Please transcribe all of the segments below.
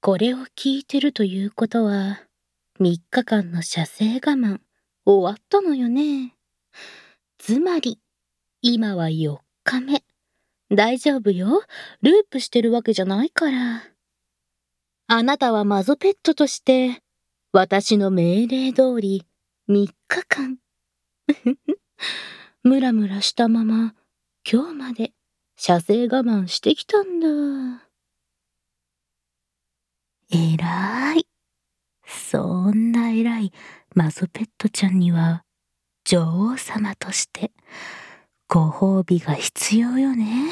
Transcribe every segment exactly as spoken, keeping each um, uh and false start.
これを聞いてるということは、みっかかんの射精我慢、終わったのよね。つまり、今はよっかめ。大丈夫よ。ループしてるわけじゃないから。あなたはマゾペットとして、私の命令通り、みっかかん。ムラムラしたまま、今日まで射精我慢してきたんだ。えらい。そんな偉いマゾペットちゃんには、女王様として、ご褒美が必要よね。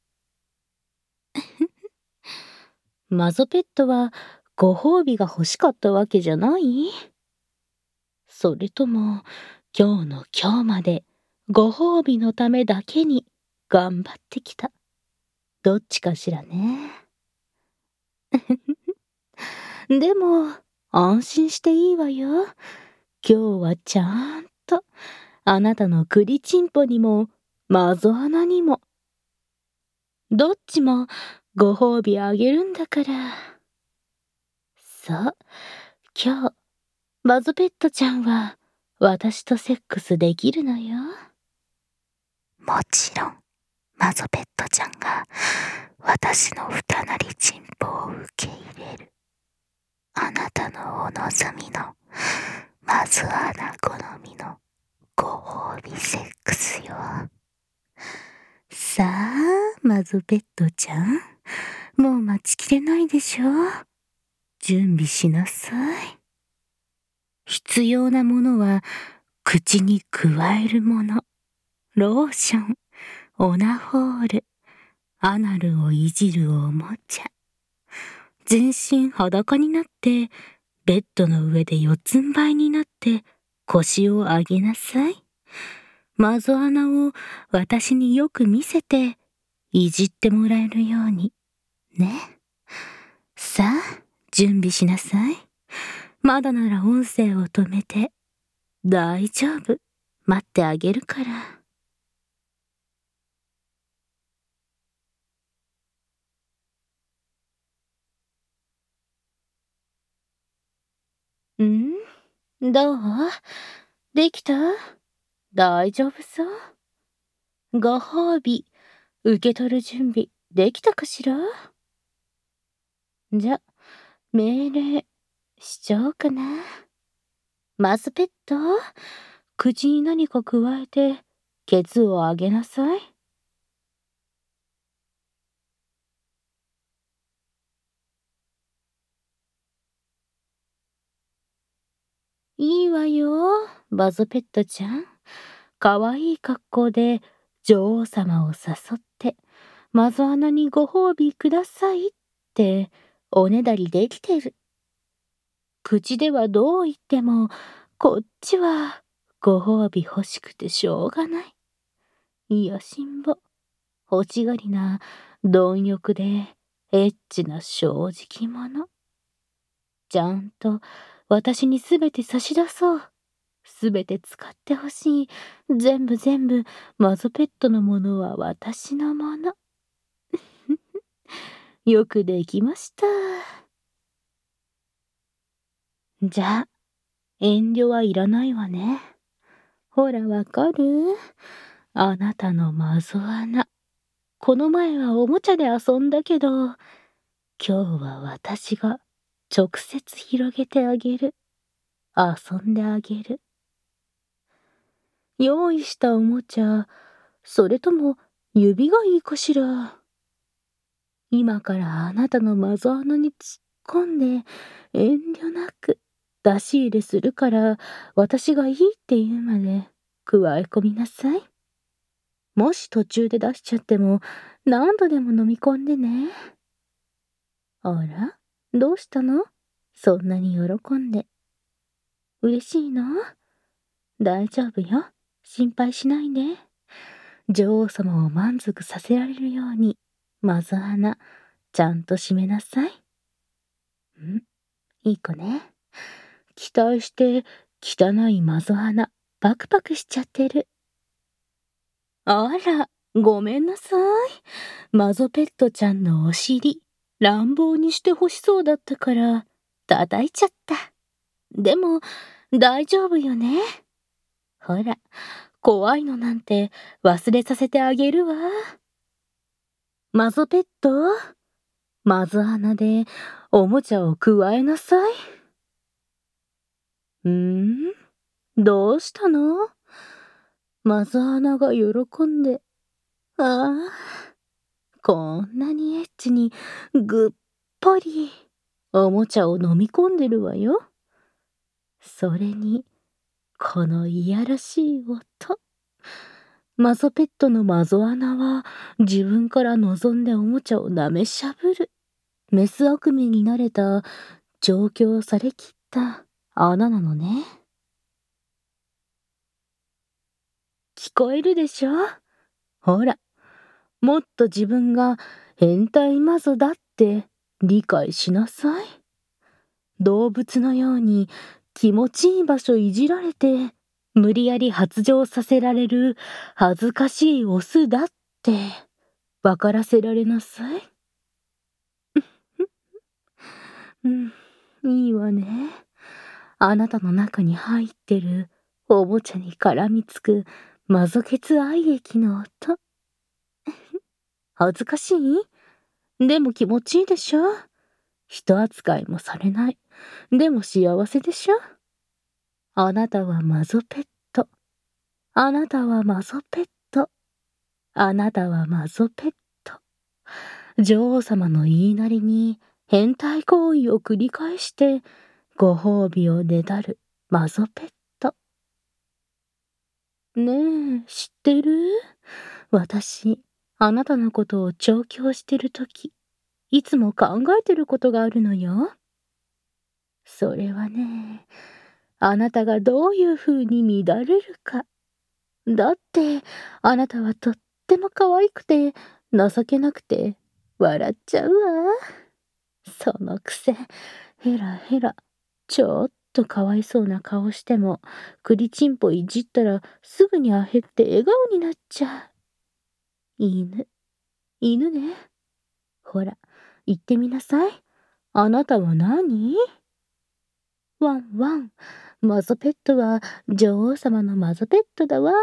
マゾペットは、ご褒美が欲しかったわけじゃない？それとも、今日の今日まで、ご褒美のためだけに、頑張ってきた。どっちかしらね。でも、安心していいわよ。今日はちゃんと、あなたの栗チンポにも、マゾ穴にも、どっちもご褒美あげるんだから。そう、今日、マゾペットちゃんは、私とセックスできるのよ。もちろん、マゾペットちゃんが、私の二なりチンポを受け入れる。あなたのお望みの、マゾ穴好みの、ご褒美セックスよ。さあ、マゾペットちゃん、もう待ちきれないでしょ。準備しなさい。必要なものは、口に加えるもの、ローション、オナホール、アナルをいじるおもちゃ。全身裸になって、ベッドの上で四つん這いになって腰を上げなさい。マゾ穴を私によく見せて、いじってもらえるように。ね。さあ、準備しなさい。まだなら音声を止めて。大丈夫。待ってあげるから。ん？どう？できた？大丈夫そう？ご褒美、受け取る準備、できたかしら？じゃ、命令、しちゃおうかな。マゾペット、口に何か加えて、ケツを上げなさい。いいわよ、マゾペットちゃん。かわいい格好で女王様を誘って、マゾ穴にご褒美くださいって、おねだりできてる。口ではどう言っても、こっちはご褒美欲しくてしょうがない。いやしんぼ、欲しがりな、貪欲で、エッチな正直者。ちゃんと私にすべて差し出そう。すべて使ってほしい。全部全部、マゾペットのものは私のもの。よくできました。じゃあ、遠慮はいらないわね。ほらわかる？あなたのマゾ穴。この前はおもちゃで遊んだけど、今日は私が直接広げてあげる。遊んであげる。用意したおもちゃ、それとも指がいいかしら。今からあなたのマゾ穴に突っ込んで、遠慮なく出し入れするから、私がいいって言うまで加え込みなさい。もし途中で出しちゃっても、何度でも飲み込んでね。あら、どうしたの？そんなに喜んで。嬉しいの？大丈夫よ。心配しないで。女王様を満足させられるように、マゾ穴、ちゃんと閉めなさい。ん？いい子ね。期待して、汚いマゾ穴、パクパクしちゃってる。あら、ごめんなさい。マゾペットちゃんのお尻、 乱暴にしてほしそうだったから叩いちゃった。でも大丈夫よね。ほら、怖いのなんて忘れさせてあげるわ。マゾペット、マゾ穴でおもちゃをくわえなさい。んーどうしたの？マゾ穴が喜んで、ああ、こんなにエッチにぐっぽりおもちゃを飲み込んでるわよ。それに、このいやらしい音。マゾペットのマゾ穴は自分から望んでおもちゃを舐めしゃぶる。メス悪魔になれた調教されきった穴なのね。聞こえるでしょ？ほら、もっと自分が変態マゾだって理解しなさい。動物のように気持ちいい場所いじられて無理やり発情させられる恥ずかしいオスだって分からせられなさい。うん、いいわね。あなたの中に入ってるおもちゃに絡みつくマゾケツ愛液の音。恥ずかしい？でも気持ちいいでしょ？人扱いもされない。でも幸せでしょ？あなたはマゾペット。あなたはマゾペット。あなたはマゾペット。女王様の言いなりに変態行為を繰り返してご褒美をねだるマゾペット。ねえ、知ってる？私、あなたのことを調教してるとき、いつも考えてることがあるのよ。それはね、あなたがどういう風に乱れるか。だって、あなたはとっても可愛くて、情けなくて、笑っちゃうわ。そのくせ、ヘラヘラ、ちょっとかわいそうな顔しても、栗ちんぽいじったらすぐにあへって笑顔になっちゃう。犬、犬ね。ほら、言ってみなさい。あなたは何？ワンワン。マゾペットは女王様のマゾペットだわん。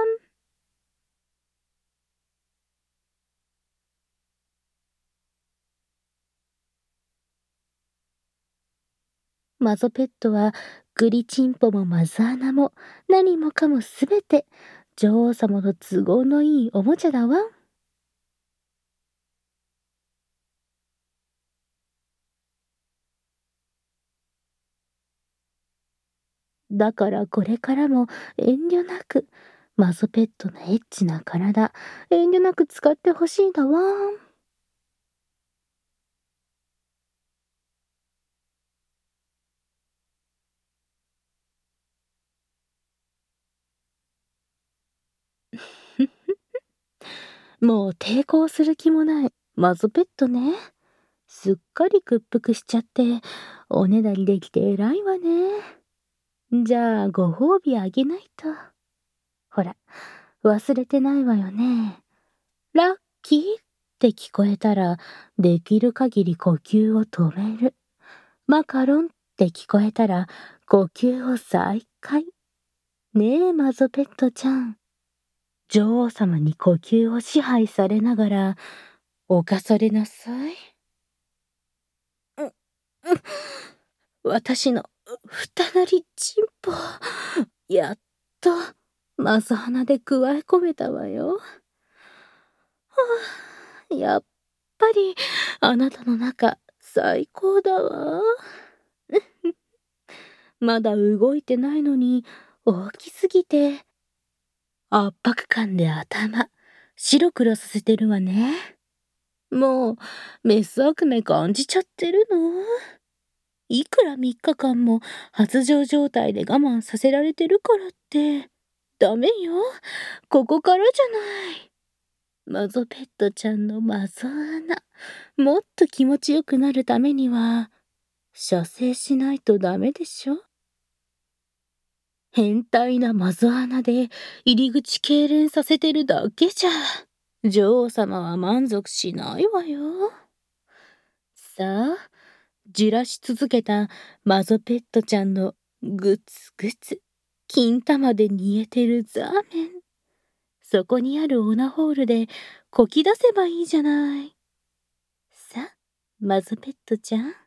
マゾペットはグリチンポもマザーナも何もかもすべて女王様の都合のいいおもちゃだわん。だからこれからも遠慮なくマゾペットのエッチな体遠慮なく使ってほしいだわん。もう抵抗する気もないマゾペットね。すっかり屈服しちゃっておねだりできて偉いわね。じゃあご褒美あげないと。ほら、忘れてないわよね。ラッキーって聞こえたらできる限り呼吸を止める。マカロンって聞こえたら呼吸を再開。ねえマゾペットちゃん。女王様に呼吸を支配されながら犯されなさい。う、う、私の二なりちんぽ、やっとマゾ鼻でくわえ込めたわよ。はあ、やっぱりあなたの中最高だわ。まだ動いてないのに大きすぎて圧迫感で頭白黒させてるわね。もうメス悪夢感じちゃってるの？いくらみっかかんも発情状態で我慢させられてるからってダメよ。ここからじゃない。マゾペットちゃんのマゾ穴もっと気持ちよくなるためには射精しないとダメでしょ。変態なマゾ穴で入り口痙攣させてるだけじゃ女王様は満足しないわよ。 さあ、じらし続けたマゾペットちゃんのぐつぐつ、金玉で煮えてるザーメン。そこにあるオナホールでこき出せばいいじゃない。さあ、マゾペットちゃん。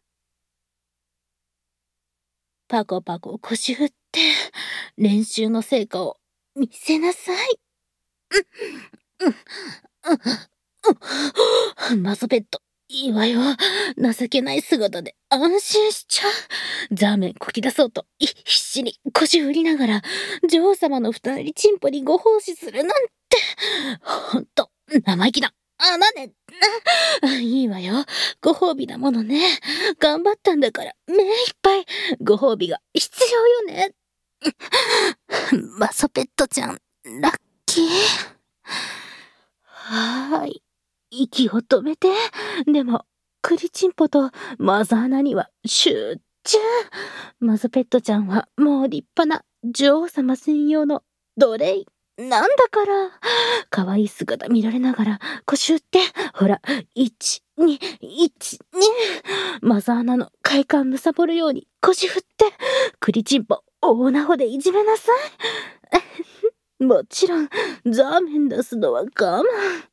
パコパコ腰振って練習の成果を見せなさい。うん、うん、うん、うん、マゾペット、いいわよ。情けない姿で安心しちゃう。ザーメンこき出そうとい必死に腰振りながら女王様の二人チンポにご奉仕するなんて、ほんと生意気なあなね。いいわよ。ご褒美だものね。頑張ったんだから目いっぱいご褒美が必要よね。マゾペットちゃん、ラッキー。はーい。息を止めて。でも、クリチンポとマザーナには集中。マゾペットちゃんはもう立派な女王様専用の奴隷なんだから。可愛い姿見られながら腰打って、ほら、いち、に、いち、に。マザーナの快感むさぼるように腰振って、クリチンポ大ナホでいじめなさい。もちろん、ザーメン出すのは我慢。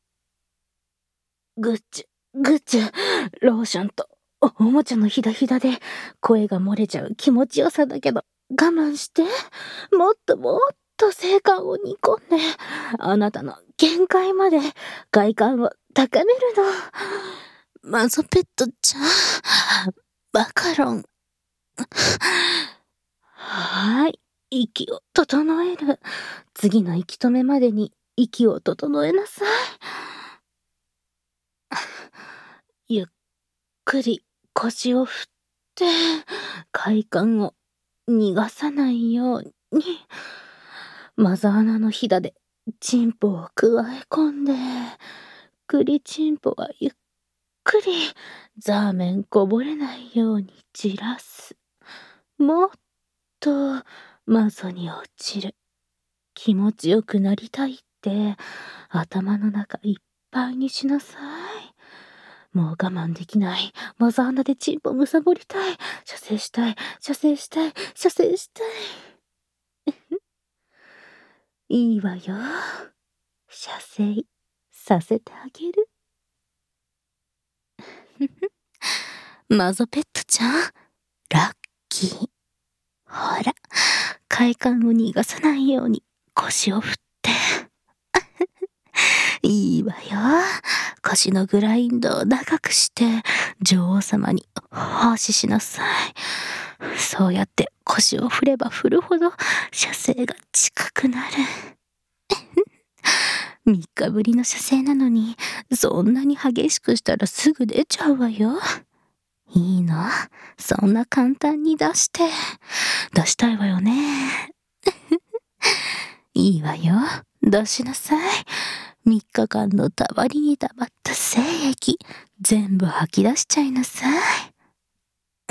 グッチュ、グッチュ、ローションとおもちゃのひだひだで声が漏れちゃう気持ちよさだけど我慢して。もっともっと性感を煮込んで、あなたの限界まで快感を高めるの。マゾペットちゃん、バカロン。はーい、息を整える。次の息止めまでに息を整えなさい。ゆっくり腰を振って快感を逃がさないように。マザーナのひだでチンポをくわえ込んで、クリチンポはゆっくりザーメンこぼれないようにじらす。もっとマゾに落ちる。気持ちよくなりたいって頭の中いっぱいにしなさい。もう我慢できない。マザーナでチンポむさぼりたい。射精したい。射精したい。射精したい。いいわよ。射精させてあげる。マゾペットちゃん、ラッキー。ほら、快感を逃がさないように腰を振って。いいわよ。腰のグラインドを長くして女王様に奉仕しなさい。そうやって腰を振れば振るほど射精が近くなる。みっかぶりの射精なのにそんなに激しくしたらすぐ出ちゃうわよ。いいの？そんな簡単に出して。出したいわよね。いいわよ。出しなさい。みっかかんのたまりにたまった精液、全部吐き出しちゃいなさい。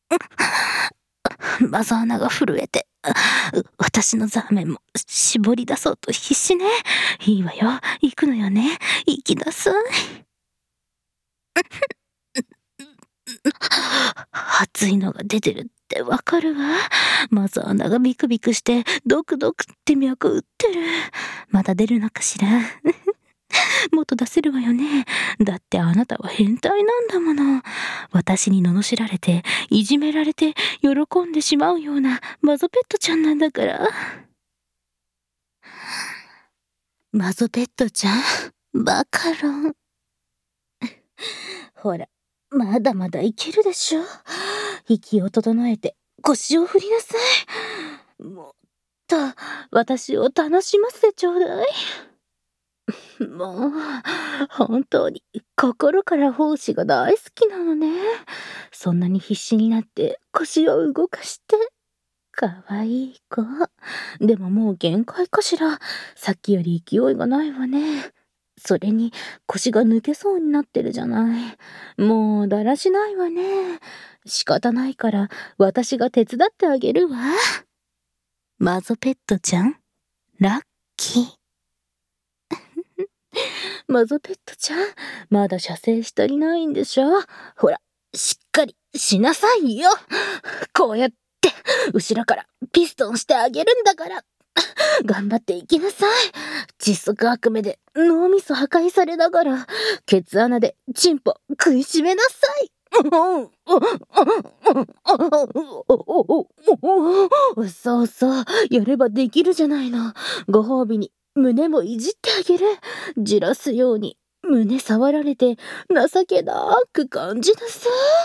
マザーナが震えて、私のザーメンも絞り出そうと必死ね。いいわよ。行くのよね。行きなさい。熱いのが出てるってわかるわ。マザーナがビクビクしてドクドクって脈打ってる。まだ出るのかしら。もっと出せるわよね。だってあなたは変態なんだもの。私に罵られていじめられて喜んでしまうようなマゾペットちゃんなんだから。マゾペットちゃん、バカロン。ほら、まだまだいけるでしょ。息を整えて腰を振りなさい。もっと私を楽しませてちょうだい。もう本当に心から奉仕が大好きなのね。そんなに必死になって腰を動かして。かわいい子。でももう限界かしら。さっきより勢いがないわね。それに腰が抜けそうになってるじゃない。もうだらしないわね。仕方ないから私が手伝ってあげるわ。マゾペットちゃん、ラッキー。マゾペットちゃん、まだ射精し足りないんでしょ。ほら、 しっかりしなさいよ。こうやって後ろからピストンしてあげるんだから。頑張っていきなさい。窒息悪夢で脳みそ破壊されながら、ケツ穴でチンポ食いしめなさい。そうそう、やればできるじゃないの。ご褒美に胸もいじってあげる。じらすように胸触られて情けなく感じなさ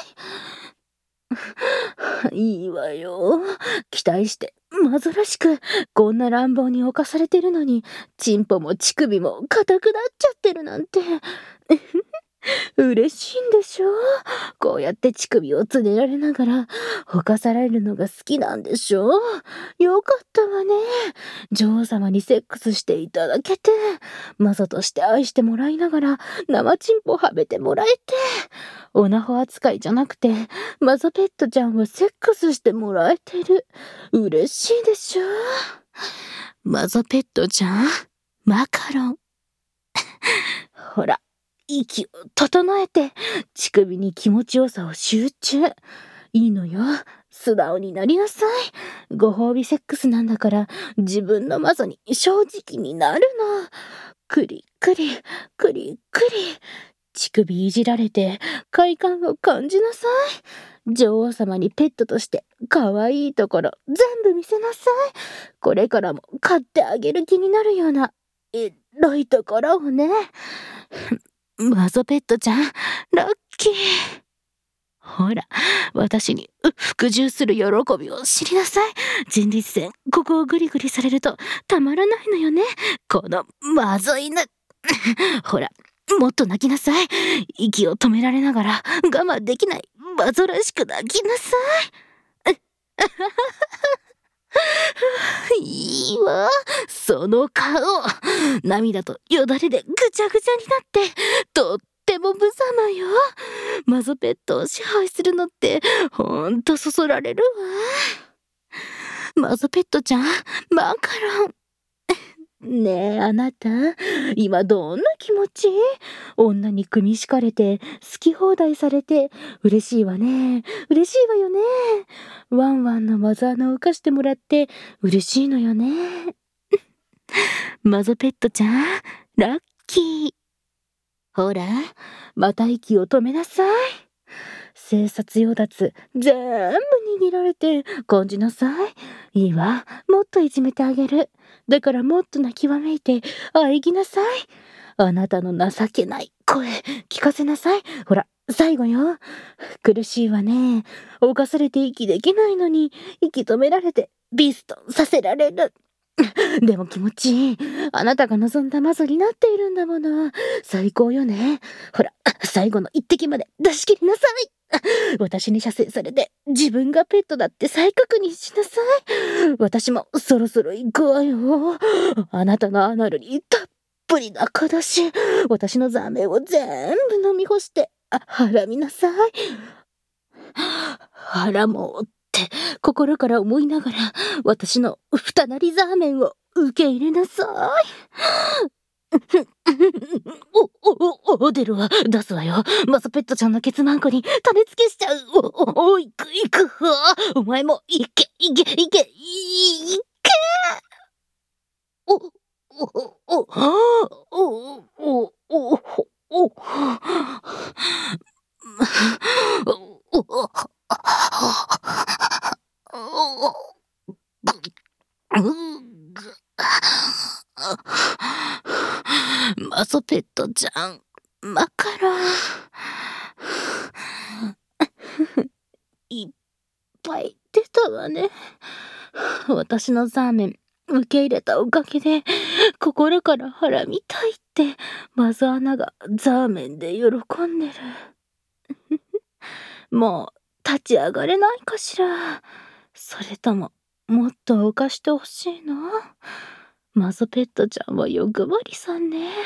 い。いいわよ。期待して煩らしく、こんな乱暴に侵されてるのに、チンポも乳首も硬くなっちゃってるなんて。嬉しいんでしょ。こうやって乳首をつねられながら犯されるのが好きなんでしょ。よかったわね。女王様にセックスしていただけて、マゾとして愛してもらいながら生チンポはめてもらえて、オナホ扱いじゃなくてマゾペットちゃんはセックスしてもらえてる。嬉しいでしょ。マゾペットちゃん、マカロン。ほら、息を整えて、乳首に気持ちよさを集中。いいのよ。素直になりなさい。ご褒美セックスなんだから、自分のマゾに正直になるの。くりくり、くりくり。乳首いじられて、快感を感じなさい。女王様にペットとして可愛いところ全部見せなさい。これからも飼ってあげる気になるようなエロいところをね。マゾペットちゃん、ラッキー。ほら、私に服従する喜びを知りなさい。前立腺、ここをグリグリされるとたまらないのよね。このまずいな。ほら、もっと泣きなさい。息を止められながら我慢できない。マゾらしく泣きなさい。いいわ、その顔。涙とよだれでぐちゃぐちゃになって、とっても無様よ。マゾペットを支配するのってほんとそそられるわ。マゾペットちゃん、マカロン。ねえ、あなた、今どんな気持ち？女に組み敷かれて、好き放題されて、嬉しいわね。嬉しいわよね。ワンワンのマザーのを貸してもらって、嬉しいのよね。マゾペットちゃん、ラッキー。ほら、また息を止めなさい。生殺与奪、全部握られて感じなさい。いいわ、もっといじめてあげる。だからもっと泣きわめいて喘ぎなさい。あなたの情けない声聞かせなさい。ほら、最後よ。苦しいわね。犯されて息できないのに、息止められてビストンさせられる。でも気持ちいい。あなたが望んだマゾになっているんだもの。最高よね。ほら、最後の一滴まで出し切りなさい。私に射精されて自分がペットだって再確認しなさい。私もそろそろ行くわよ。あなたのアナルにたっぷり中出し。私のザメを全部飲み干して、あ、腹見なさい。腹もって心から思いながら、私の二なりザーメンを受け入れなさい。お、お、お、お、出るわ。出すわよ。マゾペットちゃんのケツマンコに種付けしちゃう。お、お、いく、いくわ。お前も、いけ、いけ、いけ、いけ。お、お、お、お、お、お、お、お、マゾペットちゃん、マカロン。いっぱい出たわね。私のザーメン受け入れたおかげで、心から腹みたいってマゾアナがザーメンで喜んでる。もう立ち上がれないかしら。それとももっと犯してほしいの？マゾペットちゃんは欲張りさんね。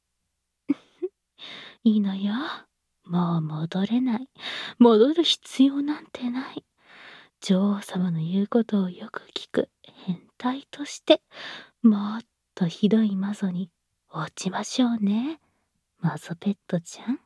いいのよ。もう戻れない。戻る必要なんてない。女王様の言うことをよく聞く変態として、もっとひどいマゾに落ちましょうね。マゾペットちゃん。